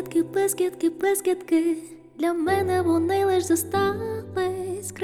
Блискітки, блискітки, блискітки, для мене вони лиш зостались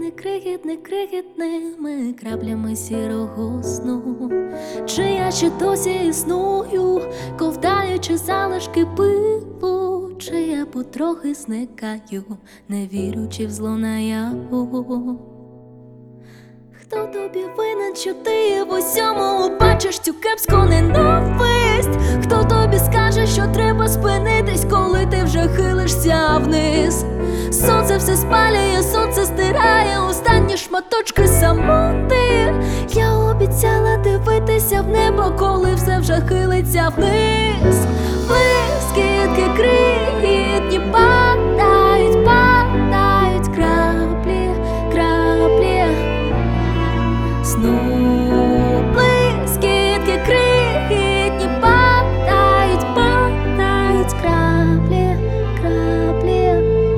крихітними краплями сірого сну. Чи я ще досі існую, ковтаючи залишки пилу, чи я потрохи зникаю, не вірючи в зло наяву. Хто тобі винен, що ти в усьому бачиш цю кепську ненависть? Хто тобі скаже, що треба спинитись, коли ти вже хилишся вниз? Сонце все спалює, сонце стирає останні шматочки самоти. Я обіцяла дивитися в небо, коли все вже хилиться вниз. Блискітки крихітні падають, падають краплі, краплі сну. Блискітки крихітні падають, падають краплі, краплі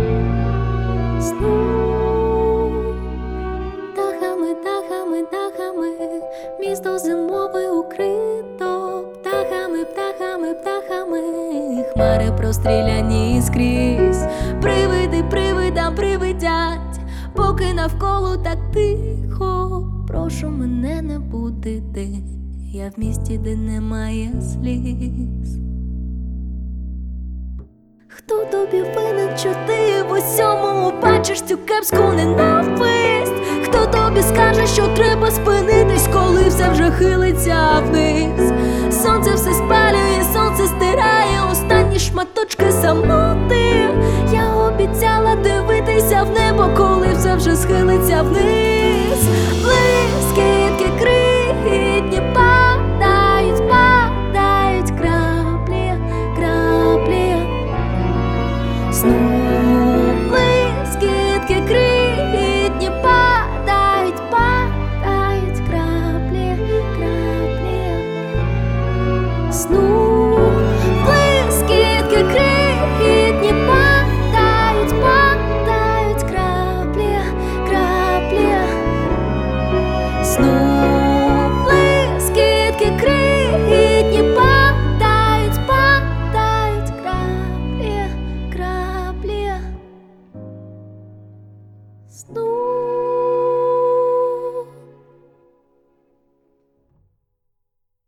сну. Дахами, дахами, дахами місто зимове укрито птахами, птахами, птахами, хмари простріляні скрізь. Привиди, привидам привидять, поки навколо так тихо. Прошу мене не будити, я в місті, де немає сліз. Хто тобі винен, що ти в усьому бачиш цю кепську ненависть? Хто тобі скаже, що треба спинитись, коли все вже хилиться вниз? Сонце все спалює, сонце стирає останні шматочки самоти. Я обіцяла дивитися в небо, коли все вже схилиться вниз.